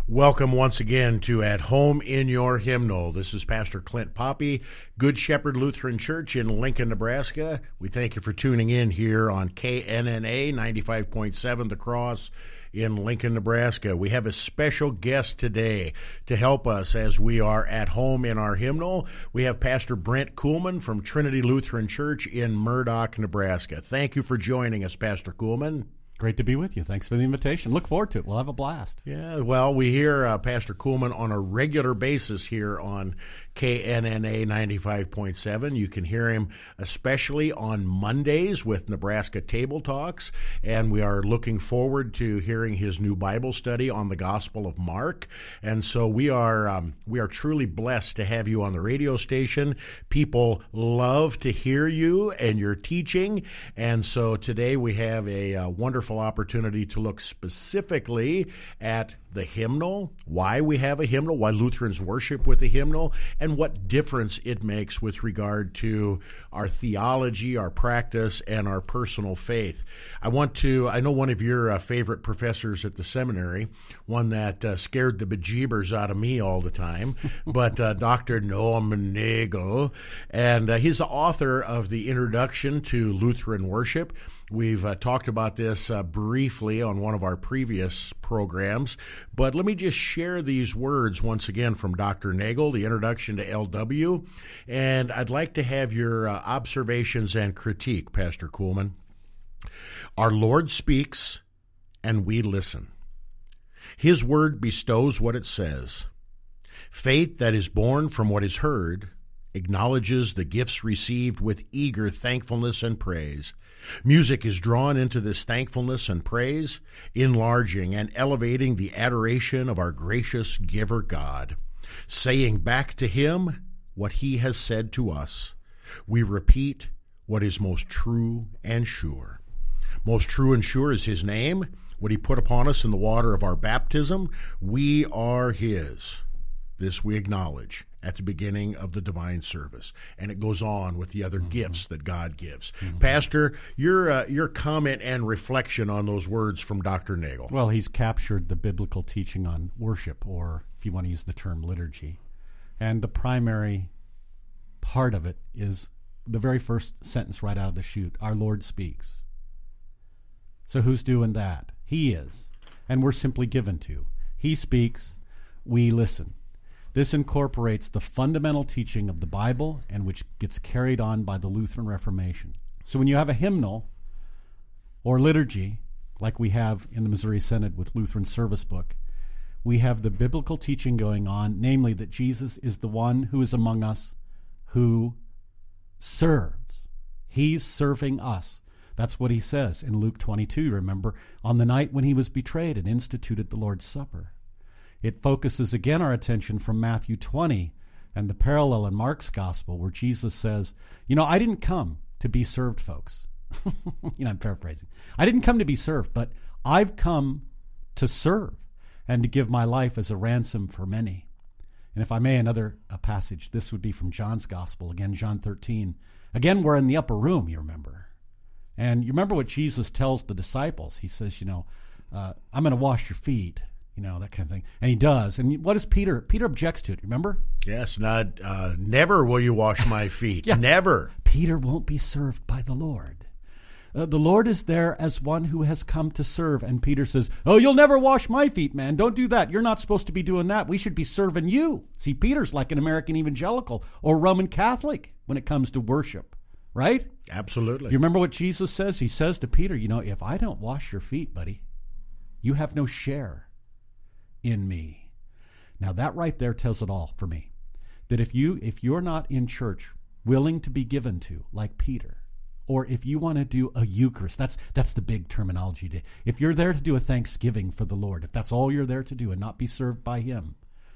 Welcome once again to At Home in Your Hymnal. This is Pastor Clint Poppy, Good Shepherd Lutheran Church in Lincoln, Nebraska. We thank you for tuning in here on KNNA 95.7 The Cross in Lincoln, Nebraska. We have a special guest today to help us as we are at home in our hymnal. We have Pastor Brent Kuhlman from Trinity Lutheran Church in Murdock, Nebraska. Thank you for joining us, Pastor Kuhlman. Great to be with you. Thanks for the invitation. Look forward to it. We'll have a blast. Yeah, well, we hear Pastor Kuhlman on a regular basis here on KNNA 95.7. You can hear him especially on Mondays with Nebraska Table Talks, and we are looking forward to hearing his new Bible study on the Gospel of Mark. And so we are truly blessed to have you on the radio station. People love to hear you and your teaching, and so today we have a wonderful opportunity to look specifically at the hymnal, why we have a hymnal, why Lutherans worship with a hymnal, and what difference it makes with regard to our theology, our practice, and our personal faith. I know one of your favorite professors at the seminary, one that scared the bejeebers out of me all the time, but Dr. Norman Nagel, and he's the author of the Introduction to Lutheran Worship. We've talked about this briefly on one of our previous programs, but let me just share these words once again from Dr. Nagel, the Introduction to LW, and I'd like to have your observations and critique, Pastor Kuhlman. Our Lord speaks, and we listen. His word bestows what it says. Faith that is born from what is heard acknowledges the gifts received with eager thankfulness and praise. Music is drawn into this thankfulness and praise, enlarging and elevating the adoration of our gracious giver God. Saying back to him what he has said to us, we repeat what is most true and sure. Most true and sure is his name, what he put upon us in the water of our baptism. We are his. This we acknowledge at the beginning of the divine service. And it goes on with the other gifts that God gives. Pastor, your comment and reflection on those words from Dr. Nagel. Well, he's captured the biblical teaching on worship, or if you want to use the term liturgy. And the primary part of it is the very first sentence right out of the chute. Our Lord speaks. So who's doing that? He is. And we're simply given to. He speaks, we listen. This incorporates the fundamental teaching of the Bible and which gets carried on by the Lutheran Reformation. So when you have a hymnal or liturgy, like we have in the Missouri Synod with Lutheran Service Book, we have the biblical teaching going on, namely that Jesus is the one who is among us who serves. He's serving us. That's what he says in Luke 22, remember, on the night when he was betrayed and instituted the Lord's Supper. It focuses again our attention from Matthew 20 and the parallel in Mark's gospel where Jesus says, I didn't come to be served, folks. I'm paraphrasing. I didn't come to be served, but I've come to serve and to give my life as a ransom for many. And if I may, another passage, this would be from John's gospel, again, John 13. Again, we're in the upper room, you remember. And you remember what Jesus tells the disciples. He says, I'm going to wash your feet. That kind of thing. And he does. And what does Peter? Peter objects to it, remember? Yes, never will you wash my feet. Yeah. Never. Peter won't be served by the Lord. The Lord is there as one who has come to serve. And Peter says, you'll never wash my feet, man. Don't do that. You're not supposed to be doing that. We should be serving you. See, Peter's like an American evangelical or Roman Catholic when it comes to worship, right? Absolutely. You remember what Jesus says? He says to Peter, if I don't wash your feet, buddy, you have no share in me. Now that right there tells it all for me. That if you're not in church willing to be given to, like Peter, or if you want to do a Eucharist, that's the big terminology today. If you're there to do a thanksgiving for the Lord, if that's all you're there to do and not be served by him,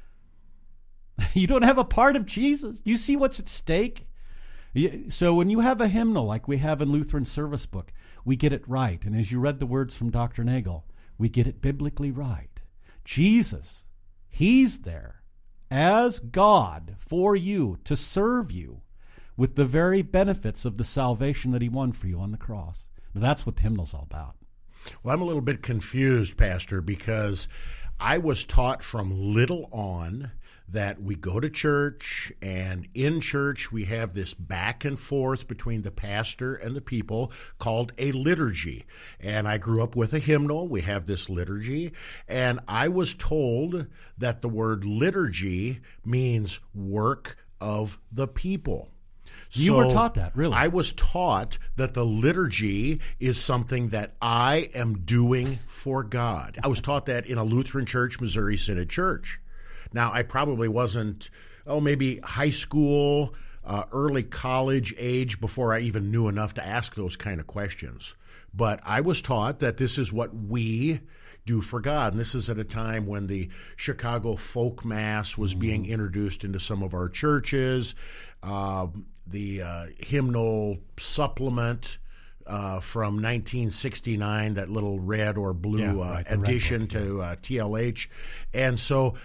you don't have a part of Jesus. You see what's at stake? So when you have a hymnal like we have in Lutheran Service Book, we get it right. And as you read the words from Dr. Nagel, we get it biblically right. Jesus, he's there as God for you to serve you with the very benefits of the salvation that he won for you on the cross. Now, that's what the hymnal's all about. Well, I'm a little bit confused, Pastor, because I was taught from little on that we go to church, and in church we have this back and forth between the pastor and the people called a liturgy. And I grew up with a hymnal. We have this liturgy. And I was told that the word liturgy means work of the people. You were taught that, really? I was taught that the liturgy is something that I am doing for God. I was taught that in a Lutheran church, Missouri Synod Church. Now, I probably wasn't, maybe high school, early college age before I even knew enough to ask those kind of questions. But I was taught that this is what we do for God. And this is at a time when the Chicago Folk Mass was being introduced into some of our churches. The hymnal supplement from 1969, that little red or blue addition to TLH. And so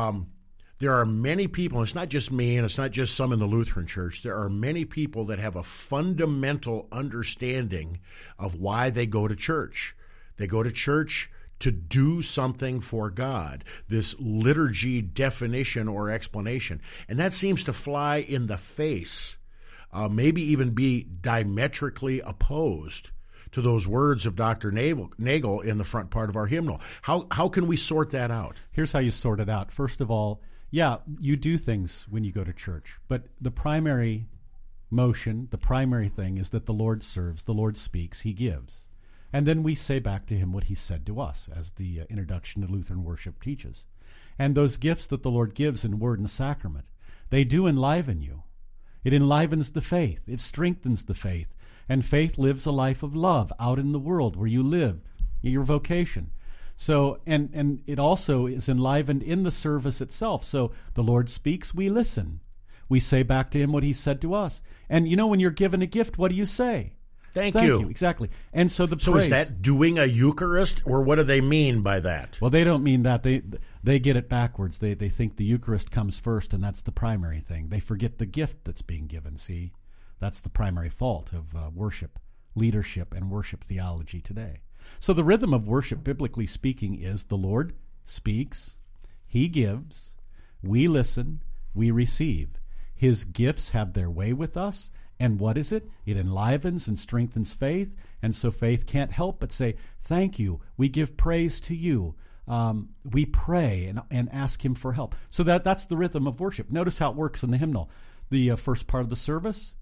there are many people, and it's not just me and it's not just some in the Lutheran Church, there are many people that have a fundamental understanding of why they go to church. They go to church to do something for God, this liturgy definition or explanation. And that seems to fly in the face, maybe even be diametrically opposed to those words of Dr. Nagel in the front part of our hymnal. How can we sort that out? Here's how you sort it out. First of all, yeah, you do things when you go to church, but the primary motion, the primary thing is that the Lord serves, the Lord speaks, he gives. And then we say back to him what he said to us, as the introduction to Lutheran worship teaches. And those gifts that the Lord gives in word and sacrament, they do enliven you. It enlivens the faith. It strengthens the faith. And faith lives a life of love out in the world where you live, your vocation. So, and it also is enlivened in the service itself. So the Lord speaks, we listen. We say back to him what he said to us. And you know, when you're given a gift, what do you say? Thank you. Exactly. And so the So praise, is that doing a Eucharist, or what do they mean by that? Well, they don't mean that. They get it backwards. They think the Eucharist comes first, and that's the primary thing. They forget the gift that's being given. See, that's the primary fault of worship, leadership, and worship theology today. So the rhythm of worship, biblically speaking, is the Lord speaks, he gives, we listen, we receive. His gifts have their way with us. And what is it? It enlivens and strengthens faith. And so faith can't help but say, thank you. We give praise to you. We pray and ask him for help. So that's the rhythm of worship. Notice how it works in the hymnal. The first part of the service,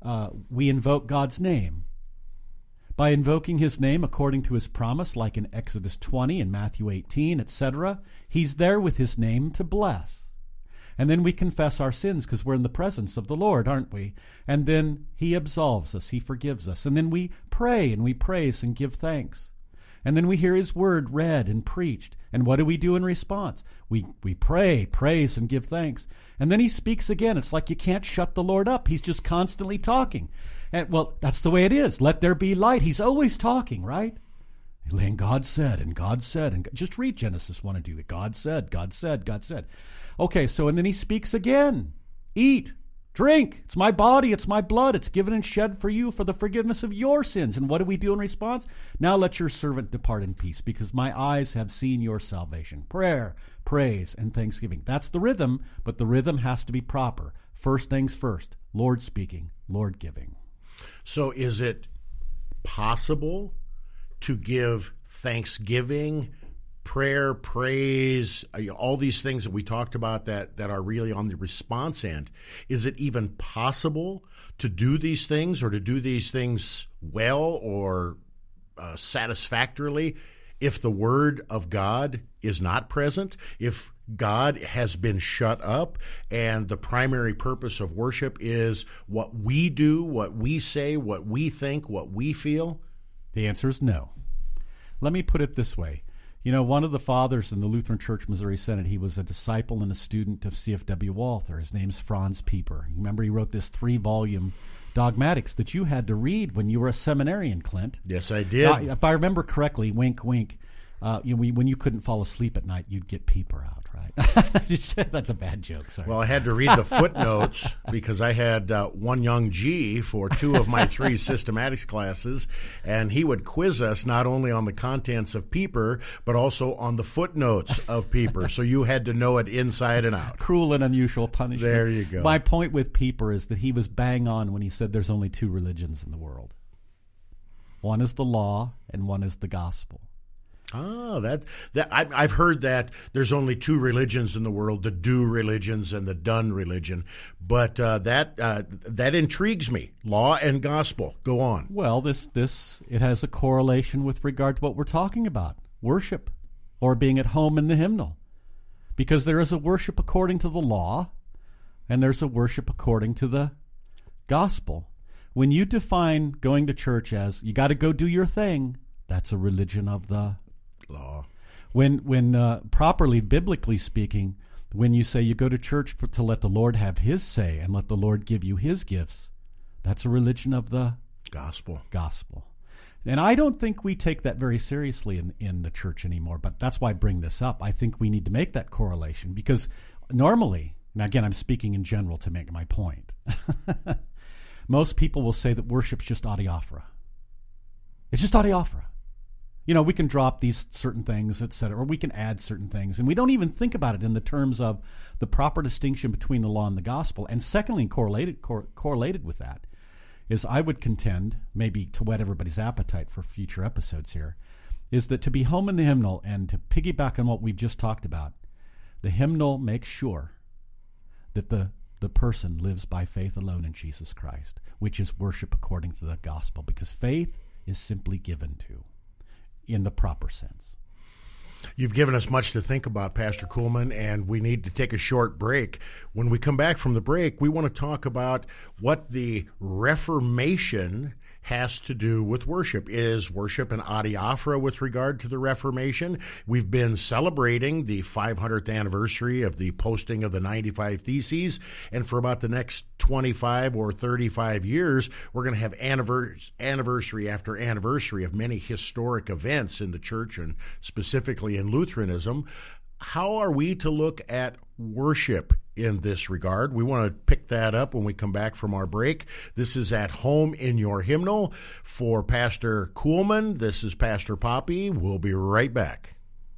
we invoke God's name. By invoking his name according to his promise, like in Exodus 20 and Matthew 18, etc., he's there with his name to bless. And then we confess our sins because we're in the presence of the Lord, aren't we? And then he absolves us, he forgives us. And then we pray and we praise and give thanks. And then we hear his word read and preached. And what do we do in response? We pray, praise, and give thanks. And then he speaks again. It's like you can't shut the Lord up. He's just constantly talking. And well, that's the way it is. Let there be light. He's always talking, right? And God said, and God said, and just read Genesis 1 and 2. God said, God said, God said. Okay, so and then he speaks again. Eat, drink. It's my body, it's my blood. It's given and shed for you for the forgiveness of your sins. And what do we do in response? Now let your servant depart in peace, because my eyes have seen your salvation. Prayer, praise, and thanksgiving. That's the rhythm, but the rhythm has to be proper. First things first. Lord speaking, Lord giving. So is it possible to give thanksgiving, prayer, praise, all these things that we talked about that are really on the response end? Is it even possible to do these things, or to do these things well or satisfactorily, if the Word of God is not present, if God has been shut up and the primary purpose of worship is what we do, what we say, what we think, what we feel? The answer is no. Let me put it this way. You know, one of the fathers in the Lutheran Church Missouri Synod, he was a disciple and a student of C.F.W. Walther. His name's Franz Pieper. You remember he wrote this 3-volume dogmatics that you had to read when you were a seminarian, Clint. Yes, I did. If I remember correctly, wink, wink, when you couldn't fall asleep at night, you'd get Peeper out, right? That's a bad joke, sorry. Well, I had to read the footnotes because I had one young G for 2 of my 3 systematics classes, and he would quiz us not only on the contents of Peeper, but also on the footnotes of Peeper. So you had to know it inside and out. Cruel and unusual punishment. There you go. My point with Peeper is that he was bang on when he said there's only 2 religions in the world. One is the law, and one is the gospel. Oh, I've heard that there's only 2 religions in the world: the do religions and the done religion. But that intrigues me. Law and gospel. Go on. Well, it has a correlation with regard to what we're talking about: worship, or being at home in the hymnal, because there is a worship according to the law, and there's a worship according to the gospel. When you define going to church as you got to go do your thing, that's a religion of the law. When properly, biblically speaking, when you say you go to church to let the Lord have his say and let the Lord give you his gifts, that's a religion of the gospel. And I don't think we take that very seriously in the church anymore, but that's why I bring this up. I think we need to make that correlation because normally, now again, I'm speaking in general to make my point, most people will say that worship's just adiaphora. It's just adiaphora. We can drop these certain things, et cetera, or we can add certain things, and we don't even think about it in the terms of the proper distinction between the law and the gospel. And secondly, correlated with that is, I would contend, maybe to whet everybody's appetite for future episodes here, is that to be home in the hymnal and to piggyback on what we've just talked about, the hymnal makes sure that the person lives by faith alone in Jesus Christ, which is worship according to the gospel, because faith is simply given to in the proper sense. You've given us much to think about, Pastor Kuhlman, and we need to take a short break. When we come back from the break, we want to talk about what the Reformation has to do with worship. Is worship an adiaphora with regard to the Reformation? We've been celebrating the 500th anniversary of the posting of the 95 Theses, and for about the next 25 or 35 years, we're going to have anniversary after anniversary of many historic events in the church, and specifically in Lutheranism. How are we to look at worship in this regard? We want to pick that up when we come back from our break. This is At Home in Your Hymnal. For Pastor Kuhlman, this is Pastor Poppy. We'll be right back.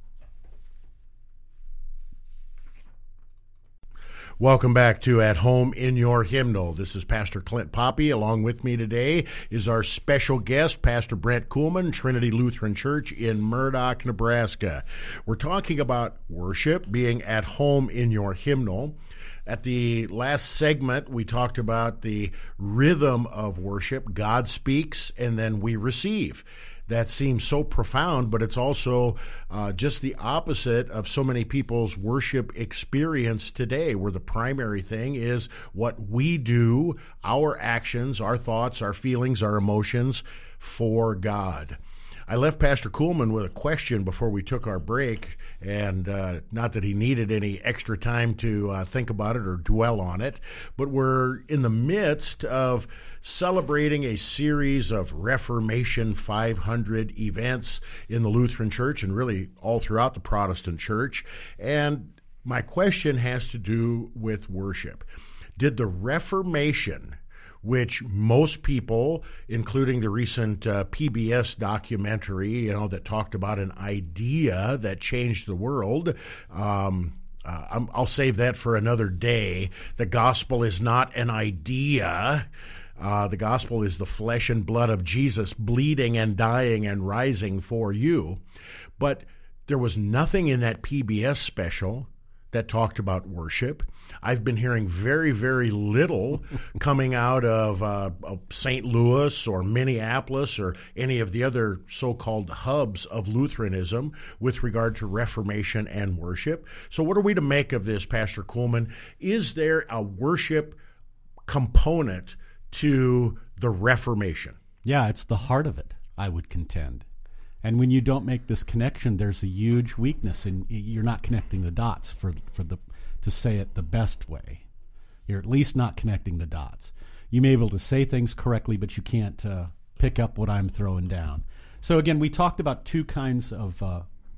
Welcome back to At Home in Your Hymnal. This is Pastor Clint Poppy. Along with me today is our special guest, Pastor Brent Kuhlman, Trinity Lutheran Church in Murdock, Nebraska. We're talking about worship, being at home in your hymnal. At the last segment, we talked about the rhythm of worship. God speaks, and then we receive. That seems so profound, but it's also just the opposite of so many people's worship experience today, where the primary thing is what we do, our actions, our thoughts, our feelings, our emotions for God. I left Pastor Kuhlman with a question before we took our break, and not that he needed any extra time to think about it or dwell on it, but we're in the midst of celebrating a series of Reformation 500 events in the Lutheran Church and really all throughout the Protestant Church. And my question has to do with worship. Did the Reformation, which most people, including the recent PBS documentary, that talked about an idea that changed the world, I'll save that for another day. The gospel is not an idea. The gospel is the flesh and blood of Jesus bleeding and dying and rising for you. But there was nothing in that PBS special that talked about worship. I've been hearing very, very little coming out of St. Louis or Minneapolis or any of the other so-called hubs of Lutheranism with regard to Reformation and worship. So what are we to make of this, Pastor Kuhlman? Is there a worship component to the Reformation? Yeah, it's the heart of it, I would contend. And when you don't make this connection, there's a huge weakness, and you're not connecting the dots to say it the best way. You're at least not connecting the dots. You may be able to say things correctly, but you can't pick up what I'm throwing down. So again, we talked about two kinds of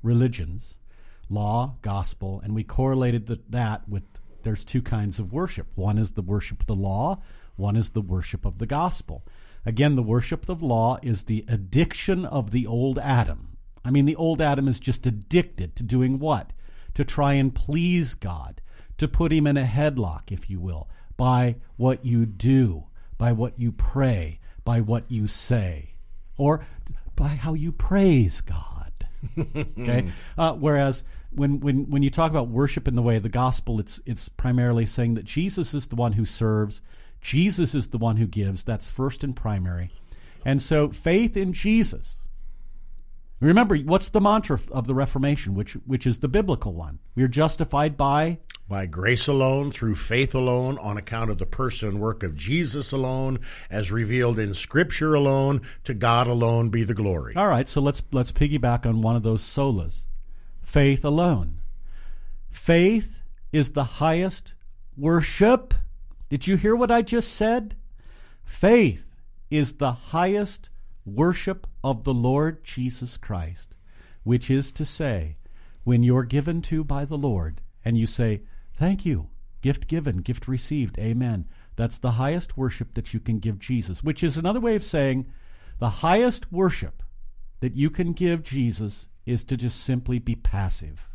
religions, law, gospel, and we correlated that with there's two kinds of worship. One is the worship of the law, one is the worship of the gospel. Again, the worship of law is the addiction of the old Adam. I mean, the old Adam is just addicted to doing what? To try and please God, to put him in a headlock, if you will, by what you do, by what you pray, by what you say, or by how you praise God. Okay? Whereas when you talk about worship in the way of the gospel, it's primarily saying that Jesus is the one who serves, Jesus is the one who gives. That's first and primary. And so faith in Jesus. Remember, what's the mantra of the Reformation, which is the biblical one? We are justified by grace alone, through faith alone, on account of the person and work of Jesus alone, as revealed in Scripture alone, to God alone be the glory. All right, so let's piggyback on one of those solas. Faith alone. Faith is the highest worship. Did you hear what I just said? Faith is the highest worship of the Lord Jesus Christ, which is to say, when you're given to by the Lord, and you say, thank you, gift given, gift received, amen. That's the highest worship that you can give Jesus, which is another way of saying the highest worship that you can give Jesus is to just simply be passive.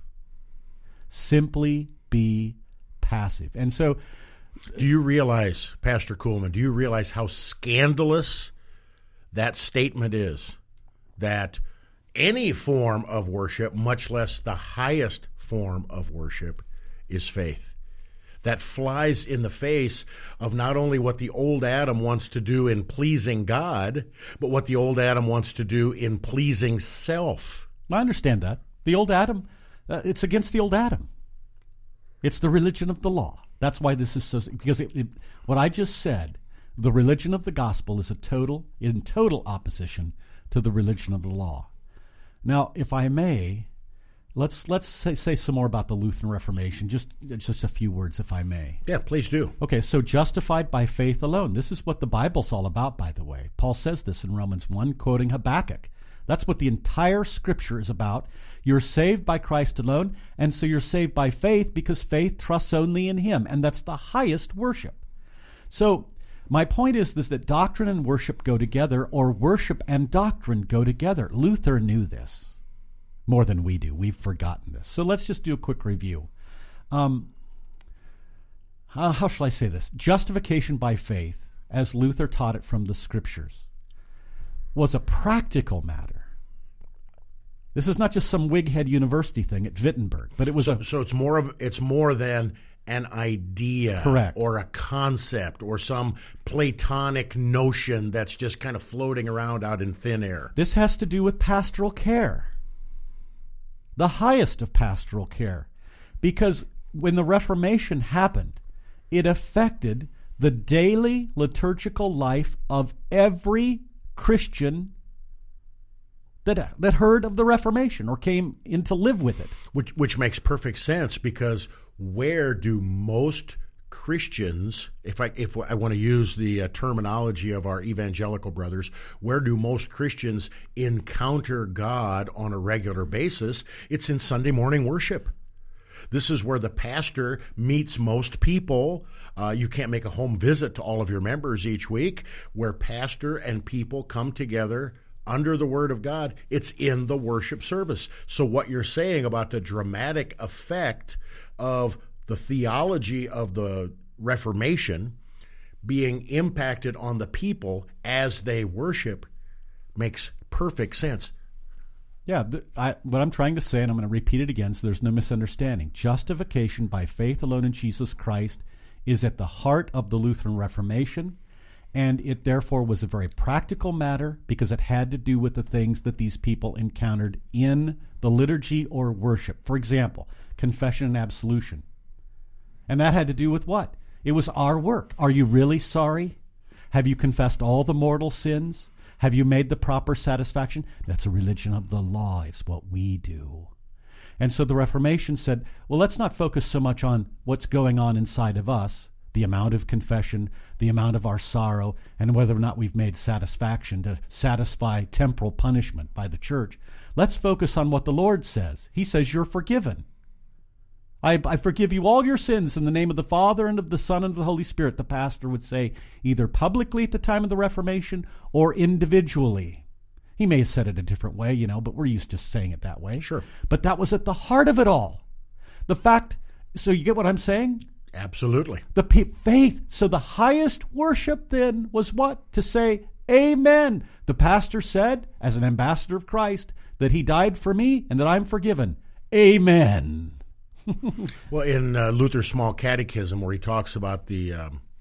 Simply be passive. And so, do you realize, Pastor Kuhlman, do you realize how scandalous that statement is? That any form of worship, much less the highest form of worship, is faith. That flies in the face of not only what the old Adam wants to do in pleasing God, but what the old Adam wants to do in pleasing self. I understand that. The old Adam, it's against the old Adam. It's the religion of the law. That's why this is so, because what I just said, the religion of the gospel is in total opposition to the religion of the law. Now, if I may, let's say some more about the Lutheran Reformation, just a few words, if I may. Yeah, please do. Okay, so justified by faith alone. This is what the Bible's all about, by the way. Paul says this in Romans 1, quoting Habakkuk. That's what the entire Scripture is about. You're saved by Christ alone, and so you're saved by faith because faith trusts only in Him, and that's the highest worship. So my point is that doctrine and worship go together, or worship and doctrine go together. Luther knew this more than we do. We've forgotten this. So let's just do a quick review. How shall I say this? Justification by faith, as Luther taught it from the Scriptures, was a practical matter. This is not just some Whighead University thing at Wittenberg, but it was so it's more than an idea, correct, or a concept or some Platonic notion that's just kind of floating around out in thin air. This has to do with pastoral care, the highest of pastoral care, because when the Reformation happened, it affected the daily liturgical life of every Christian that heard of the Reformation or came in to live with it. Which makes perfect sense, because where do most Christians, if I want to use the terminology of our evangelical brothers, where do most Christians encounter God on a regular basis? It's in Sunday morning worship. This is where the pastor meets most people. You can't make a home visit to all of your members each week. Where pastor and people come together under the Word of God, it's in the worship service. So what you're saying about the dramatic effect of the theology of the Reformation being impacted on the people as they worship makes perfect sense. Yeah, what I'm trying to say, and I'm going to repeat it again so there's no misunderstanding, justification by faith alone in Jesus Christ is at the heart of the Lutheran Reformation, and it therefore was a very practical matter because it had to do with the things that these people encountered in the liturgy or worship. For example, confession and absolution. And that had to do with what? It was our work. Are you really sorry? Have you confessed all the mortal sins? Have you made the proper satisfaction? That's a religion of the law. It's what we do. And so the Reformation said, well, let's not focus so much on what's going on inside of us. the amount of confession, the amount of our sorrow, and whether or not we've made satisfaction to satisfy temporal punishment by the church. Let's focus on what the Lord says. He says, you're forgiven. I forgive you all your sins in the name of the Father and of the Son and of the Holy Spirit, the pastor would say, either publicly at the time of the Reformation or individually. He may have said it a different way, but we're used to saying it that way. Sure. But that was at the heart of it all. The fact, so you get what I'm saying? Absolutely. The faith. So the highest worship then was what? To say, amen. The pastor said, as an ambassador of Christ, that he died for me and that I'm forgiven. Amen. Well, in Luther's Small Catechism, where he talks about the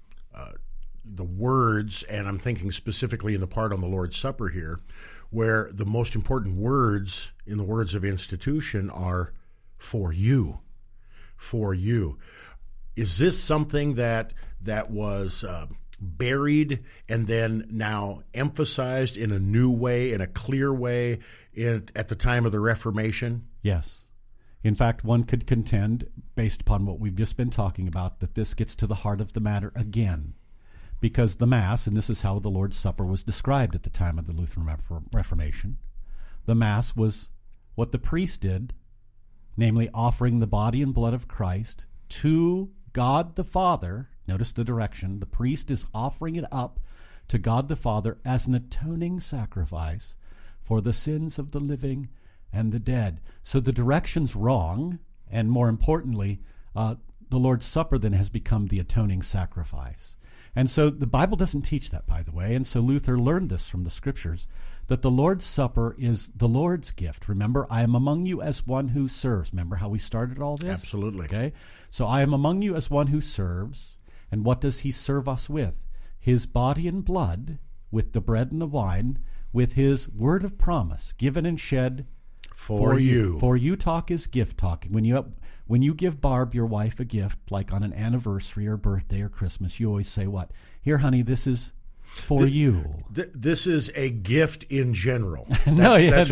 words, and I'm thinking specifically in the part on the Lord's Supper here, where the most important words in the words of institution are for you, for you. Is this something that was buried and then now emphasized in a new way, in a clear way at the time of the Reformation? Yes. In fact, one could contend, based upon what we've just been talking about, that this gets to the heart of the matter again. Because the Mass, and this is how the Lord's Supper was described at the time of the Lutheran Reformation, the Mass was what the priest did, namely offering the body and blood of Christ to God the Father. Notice the direction. The priest is offering it up to God the Father as an atoning sacrifice for the sins of the living and the dead. So the direction's wrong, and more importantly, the Lord's Supper then has become the atoning sacrifice. And so the Bible doesn't teach that, by the way, and so Luther learned this from the Scriptures, that the Lord's Supper is the Lord's gift. Remember, I am among you as one who serves. Remember how we started all this? Absolutely. Okay? So I am among you as one who serves, and what does he serve us with? His body and blood, with the bread and the wine, with his word of promise, given and shed for you. For you talk is gift talking. When you give Barb, your wife, a gift, like on an anniversary or birthday or Christmas, you always say what? Here, honey, this is for you. This is a gift in general. That's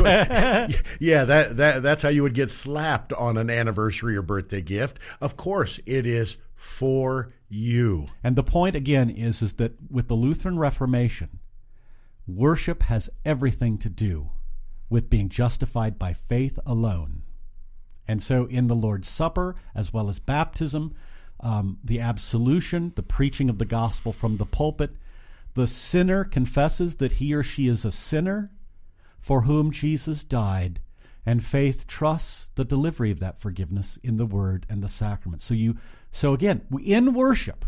that's how you would get slapped on an anniversary or birthday gift. Of course, it is for you. And the point, again, is that with the Lutheran Reformation, worship has everything to do with being justified by faith alone. And so in the Lord's Supper, as well as baptism, the absolution, the preaching of the gospel from the pulpit, the sinner confesses that he or she is a sinner for whom Jesus died, and faith trusts the delivery of that forgiveness in the word and the sacrament. So again, in worship,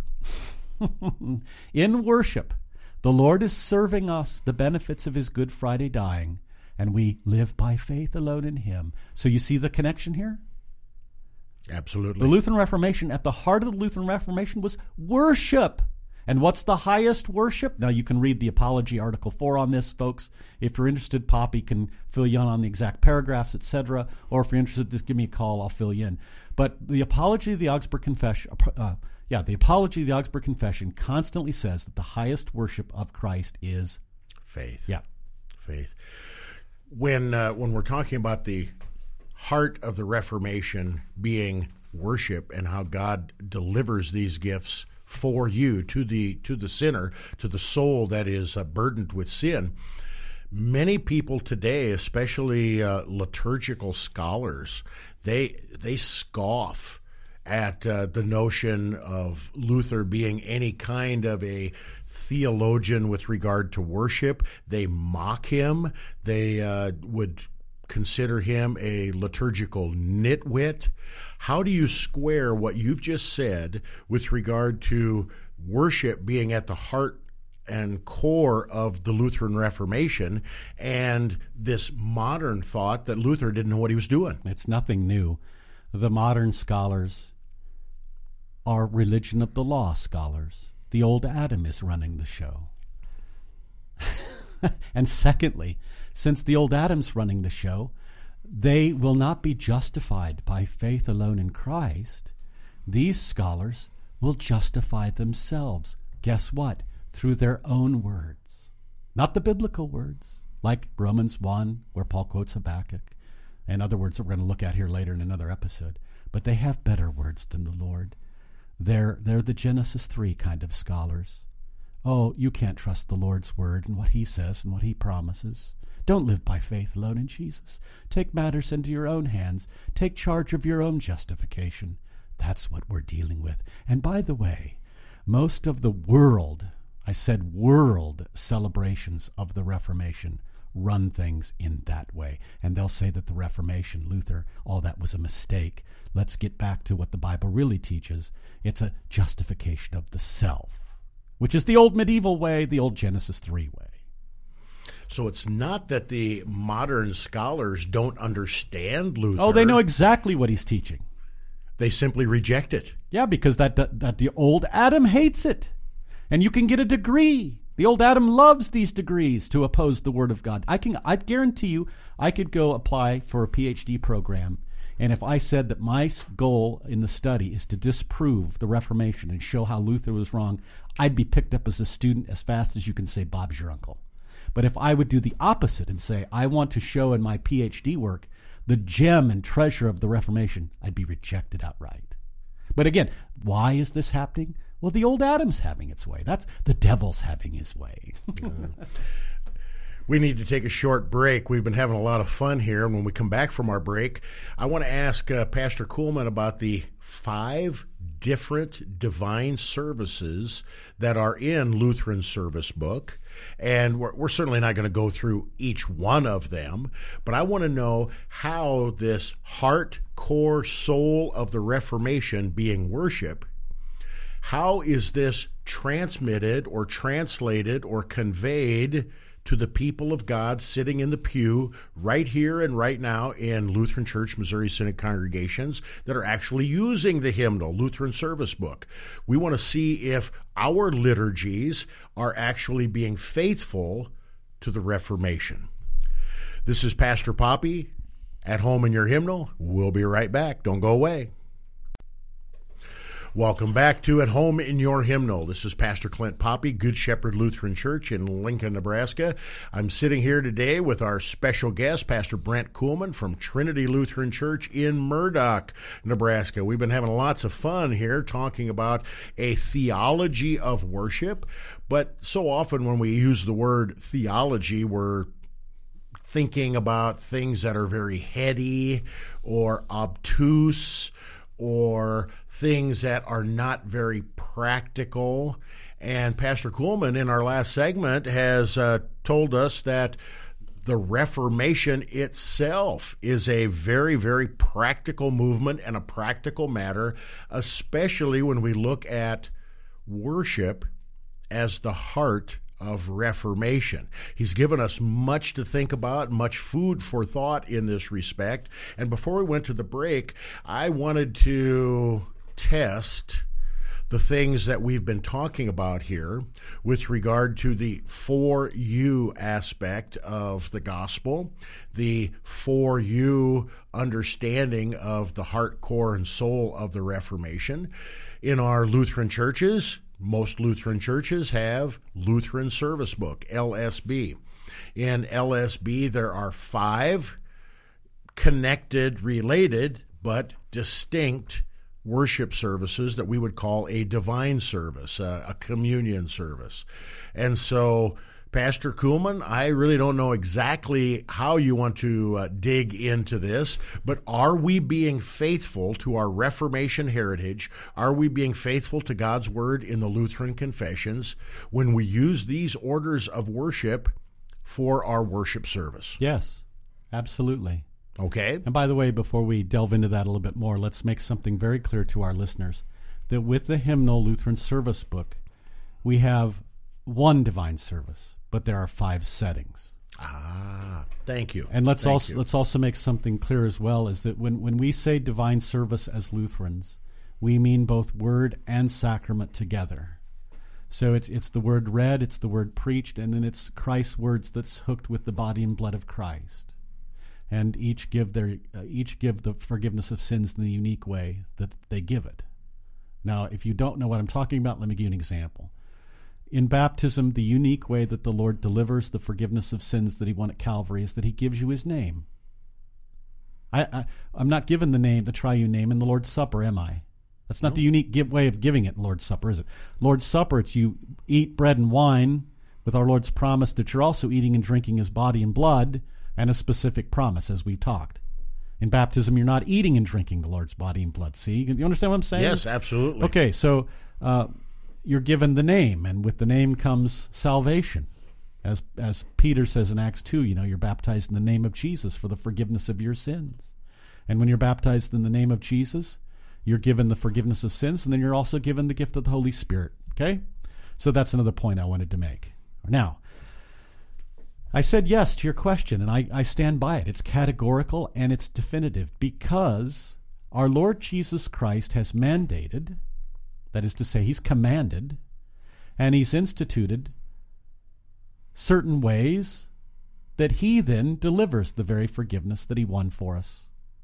the Lord is serving us the benefits of his Good Friday dying, and we live by faith alone in him. So you see the connection here? Absolutely. The Lutheran Reformation, at the heart of the Lutheran Reformation was worship. And what's the highest worship? Now, you can read the Apology Article 4 on this, folks. If you're interested, Poppy can fill you in on the exact paragraphs, etc. Or if you're interested, just give me a call. I'll fill you in. But the Apology of the Augsburg Confession, the Apology of the Augsburg Confession constantly says that the highest worship of Christ is faith. Yeah. Faith. When we're talking about the heart of the Reformation being worship and how God delivers these gifts for you to the sinner, to the soul that is burdened with sin, many people today, especially liturgical scholars, they scoff at the notion of Luther being any kind of a theologian with regard to worship. They mock him. They would consider him a liturgical nitwit. How do you square what you've just said with regard to worship being at the heart and core of the Lutheran Reformation and this modern thought that Luther didn't know what he was doing? It's nothing new. The modern scholars are religion of the law scholars. The old Adam is running the show. And secondly, since the old Adam's running the show, they will not be justified by faith alone in Christ. These scholars will justify themselves. Guess what? Through their own words. Not the biblical words, like Romans 1, where Paul quotes Habakkuk, and other words that we're going to look at here later in another episode. But they have better words than the Lord. They're the Genesis 3 kind of scholars. Oh, you can't trust the Lord's word and what he says and what he promises. Don't live by faith alone in Jesus. Take matters into your own hands. Take charge of your own justification. That's what we're dealing with. And by the way, most of the world, I said world, celebrations of the Reformation run things in that way. And they'll say that the Reformation, Luther, all that was a mistake. Let's get back to what the Bible really teaches. It's a justification of the self, which is the old medieval way, the old Genesis 3 way. So it's not that the modern scholars don't understand Luther. Oh, they know exactly what he's teaching. They simply reject it. Yeah, because that the old Adam hates it. And you can get a degree. The old Adam loves these degrees to oppose the Word of God. I guarantee you, I could go apply for a PhD program, and if I said that my goal in the study is to disprove the Reformation and show how Luther was wrong, I'd be picked up as a student as fast as you can say Bob's your uncle. But if I would do the opposite and say I want to show in my PhD work the gem and treasure of the Reformation, I'd be rejected outright. But again, why is this happening? Well, the old Adam's having its way. That's the devil's having his way. We need to take a short break. We've been having a lot of fun here. And when we come back from our break, I want to ask Pastor Kuhlman about the 5 different divine services that are in Lutheran Service Book. And we're certainly not going to go through each one of them, but I want to know how this heart, core, soul of the Reformation being worship, how is this transmitted or translated or conveyed to the people of God sitting in the pew right here and right now in Lutheran Church Missouri Synod congregations that are actually using the hymnal, Lutheran Service Book? We want to see if our liturgies are actually being faithful to the Reformation. This is Pastor Poppy at home in your hymnal. We'll be right back. Don't go away. Welcome back to At Home in Your Hymnal. This is Pastor Clint Poppy, Good Shepherd Lutheran Church in Lincoln, Nebraska. I'm sitting here today with our special guest, Pastor Brent Kuhlman from Trinity Lutheran Church in Murdock, Nebraska. We've been having lots of fun here talking about a theology of worship, but so often when we use the word theology, we're thinking about things that are very heady or obtuse or things that are not very practical. And Pastor Kuhlman, in our last segment, has told us that the Reformation itself is a very, very practical movement and a practical matter, especially when we look at worship as the heart of Reformation. He's given us much to think about, much food for thought in this respect. And before we went to the break, I wanted to test the things that we've been talking about here with regard to the for you aspect of the gospel, the for you understanding of the heart, core, and soul of the Reformation. In our Lutheran churches, most Lutheran churches have Lutheran Service Book, LSB. In LSB, there are 5 connected, related, but distinct worship services that we would call a divine service, a communion service. And so, Pastor Kuhlman, I really don't know exactly how you want to dig into this, but are we being faithful to our Reformation heritage? Are we being faithful to God's Word in the Lutheran confessions when we use these orders of worship for our worship service? Yes, absolutely. Okay. And by the way, before we delve into that a little bit more, let's make something very clear to our listeners, that with the hymnal Lutheran Service Book, we have one divine service, but there are 5 settings. Thank you. And let's also make something clear as well, is that when we say divine service as Lutherans, we mean both word and sacrament together. So it's the word read, it's the word preached, and then it's Christ's words that's hooked with the body and blood of Christ. And each give the forgiveness of sins in the unique way that they give it. Now, if you don't know what I'm talking about, let me give you an example. In baptism, the unique way that the Lord delivers the forgiveness of sins that he won at Calvary is that he gives you his name. I'm not given the triune name in the Lord's Supper, am I? That's not the unique way of giving it in Lord's Supper, is it? Lord's Supper, it's you eat bread and wine with our Lord's promise that you're also eating and drinking his body and blood, and a specific promise, as we talked. In baptism, you're not eating and drinking the Lord's body and blood. See? You understand what I'm saying? Yes, absolutely. Okay, so you're given the name, and with the name comes salvation. As Peter says in Acts 2, you're baptized in the name of Jesus for the forgiveness of your sins. And when you're baptized in the name of Jesus, you're given the forgiveness of sins, and then you're also given the gift of the Holy Spirit. Okay? So that's another point I wanted to make. Now, I said yes to your question, and I stand by it. It's categorical and it's definitive because our Lord Jesus Christ has mandated, that is to say, he's commanded, and he's instituted certain ways that he then delivers the very forgiveness that he won for us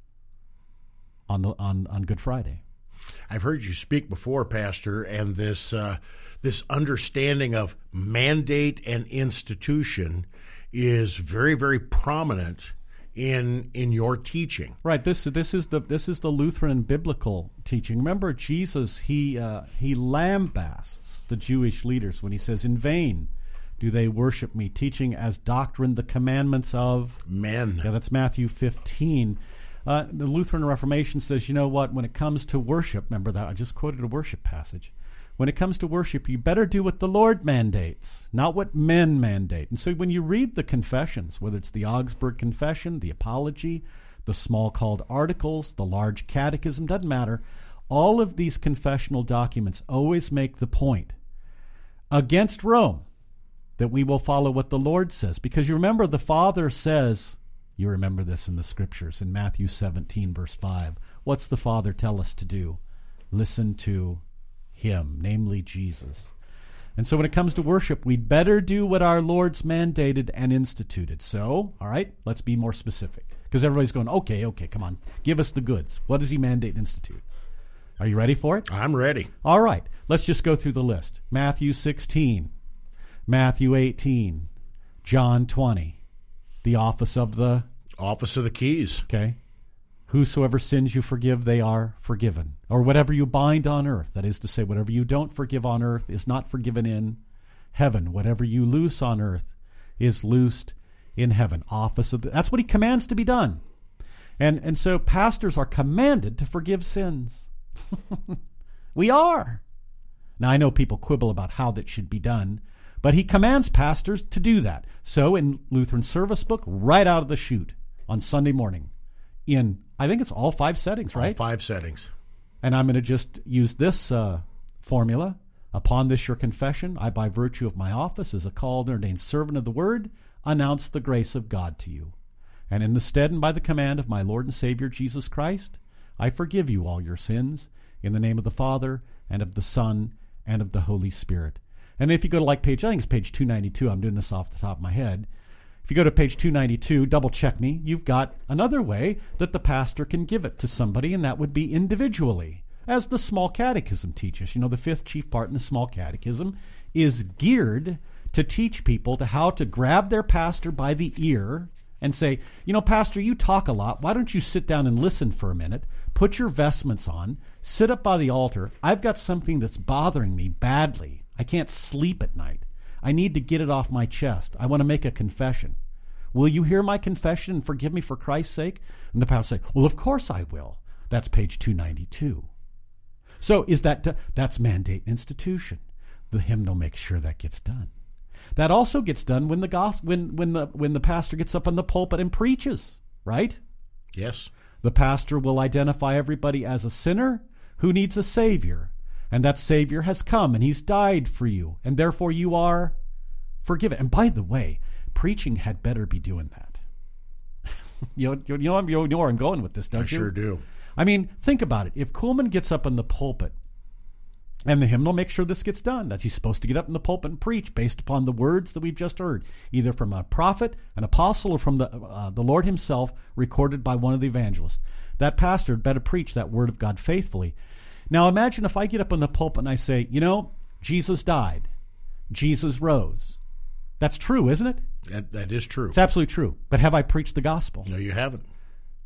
on Good Friday. I've heard you speak before, Pastor, and this understanding of mandate and institution is very, very prominent in your teaching. Right. This is the Lutheran and biblical teaching. Remember, Jesus he lambasts the Jewish leaders when he says, "In vain do they worship me, teaching as doctrine the commandments of men." Yeah, that's Matthew 15. The Lutheran Reformation says, you know what? When it comes to worship, remember that I just quoted a worship passage. When it comes to worship, you better do what the Lord mandates, not what men mandate. And so when you read the confessions, whether it's the Augsburg Confession, the Apology, the small called Articles, the large catechism, doesn't matter, all of these confessional documents always make the point against Rome that we will follow what the Lord says. Because you remember the Father says, you remember this in the Scriptures, in Matthew 17, verse 5. What's the Father tell us to do? Listen to him, namely Jesus. And so when it comes to worship, we'd better do what our Lord's mandated and instituted. So, all right, let's be more specific. Because everybody's going, okay, come on, give us the goods. What does he mandate and institute? Are you ready for it? I'm ready. All right, let's just go through the list. Matthew 16, Matthew 18, John 20, the office of the keys. Okay. Whosoever sins you forgive, they are forgiven. Or whatever you bind on earth, that is to say, whatever you don't forgive on earth is not forgiven in heaven. Whatever you loose on earth is loosed in heaven. That's what he commands to be done. And so pastors are commanded to forgive sins. We are. Now, I know people quibble about how that should be done, but he commands pastors to do that. So in Lutheran Service Book, right out of the chute on Sunday morning, in, I think it's all 5 settings, right? All 5 settings. And I'm going to just use this formula. Upon this your confession, I, by virtue of my office as a called and ordained servant of the word, announce the grace of God to you. And in the stead and by the command of my Lord and Savior Jesus Christ, I forgive you all your sins, in the name of the Father, and of the Son, and of the Holy Spirit. And if you go to I think it's page 292, I'm doing this off the top of my head. If you go to page 292, double check me, you've got another way that the pastor can give it to somebody, and that would be individually. As the Small Catechism teaches. The 5th chief part in the Small Catechism is geared to teach people to how to grab their pastor by the ear and say, Pastor, you talk a lot. Why don't you sit down and listen for a minute? Put your vestments on. Sit up by the altar. I've got something that's bothering me badly. I can't sleep at night. I need to get it off my chest. I want to make a confession. Will you hear my confession and forgive me for Christ's sake? And the pastor say, well, of course I will. That's page 292. So that's mandate and institution. The hymnal makes sure that gets done. That also gets done when the pastor gets up on the pulpit and preaches, right? Yes. The pastor will identify everybody as a sinner who needs a Savior. And that Savior has come, and he's died for you, and therefore you are forgiven. And by the way, preaching had better be doing that. you know where I'm going with this, don't you? I sure do. I mean, think about it. If Kuhlman gets up in the pulpit, and the hymnal makes sure this gets done, that he's supposed to get up in the pulpit and preach based upon the words that we've just heard, either from a prophet, an apostle, or from the Lord himself, recorded by one of the evangelists. That pastor had better preach that word of God faithfully. Now imagine if I get up in the pulpit and I say, Jesus died. Jesus rose. That's true, isn't it? That is true. It's absolutely true. But have I preached the gospel? No, you haven't.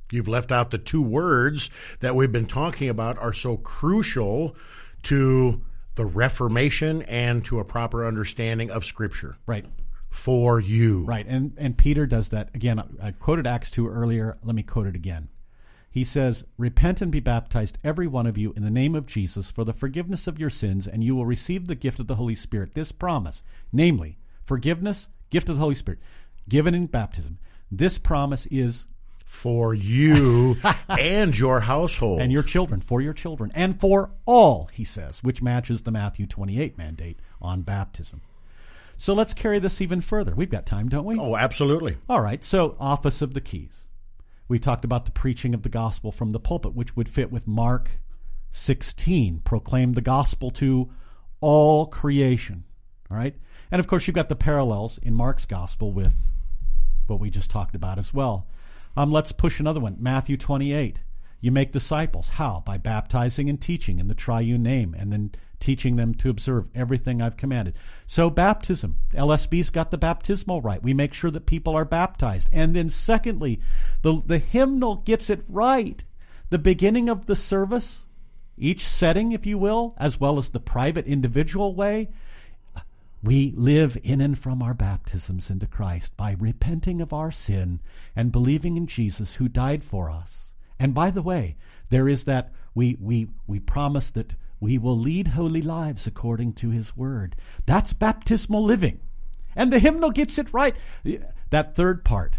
You've left out the two words that we've been talking about are so crucial to the Reformation and to a proper understanding of Scripture. Right. For you. Right. And Peter does that. Again, I quoted Acts 2 earlier. Let me quote it again. He says, "Repent and be baptized, every one of you, in the name of Jesus for the forgiveness of your sins, and you will receive the gift of the Holy Spirit." This promise, namely, forgiveness, gift of the Holy Spirit, given in baptism. This promise is for you and your household. And your children, for your children, and for all, he says, which matches the Matthew 28 mandate on baptism. So let's carry this even further. We've got time, don't we? Oh, absolutely. All right, so office of the keys. We talked about the preaching of the gospel from the pulpit, which would fit with Mark 16, proclaim the gospel to all creation. All right? And of course, you've got the parallels in Mark's gospel with what we just talked about as well. Let's push another one. Matthew 28. You make disciples. How? By baptizing and teaching in the triune name, and then teaching them to observe everything I've commanded. So baptism. LSB's got the baptismal rite. We make sure that people are baptized. And then secondly, the hymnal gets it right. The beginning of the service, each setting, if you will, as well as the private individual way, we live in and from our baptisms into Christ by repenting of our sin and believing in Jesus who died for us. And by the way, there is that we promise that we will lead holy lives according to his word. That's baptismal living. And the hymnal gets it right. That third part,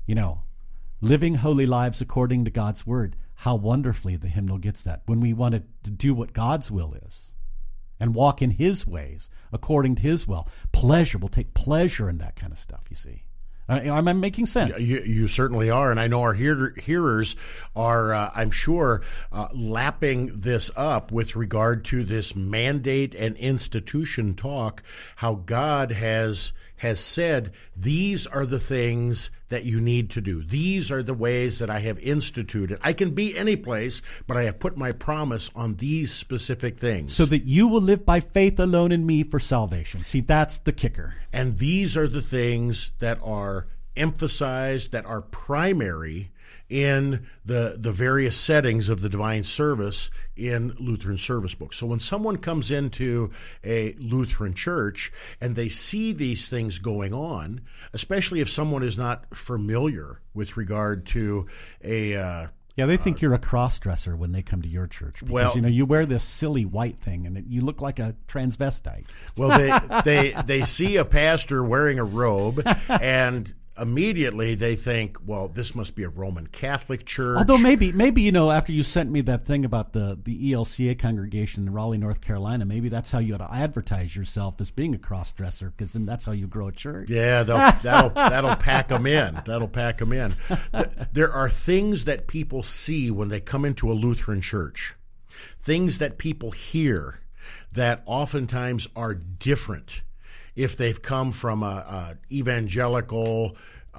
living holy lives according to God's word. How wonderfully the hymnal gets that. When we want to do what God's will is and walk in his ways according to his will. Pleasure, we'll take pleasure in that kind of stuff, you see. Am I making sense? You certainly are, and I know our hearers are, I'm sure, lapping this up with regard to this mandate and institution talk, how God has said, these are the things that you need to do. These are the ways that I have instituted. I can be any place, but I have put my promise on these specific things. So that you will live by faith alone in me for salvation. See, that's the kicker. And these are the things that are emphasized, that are primary in the various settings of the divine service in Lutheran service books. So when someone comes into a Lutheran church and they see these things going on, especially if someone is not familiar with regard to a they think you're a cross-dresser when they come to your church because you wear this silly white thing and you look like a transvestite. Well, they see a pastor wearing a robe and immediately they think, well, this must be a Roman Catholic church. Although maybe after you sent me that thing about the ELCA congregation in Raleigh, North Carolina, maybe that's how you ought to advertise yourself as being a cross-dresser, because then that's how you grow a church. Yeah, that'll pack them in. That'll pack them in. There are things that people see when they come into a Lutheran church, things that people hear that oftentimes are different if they've come from a evangelical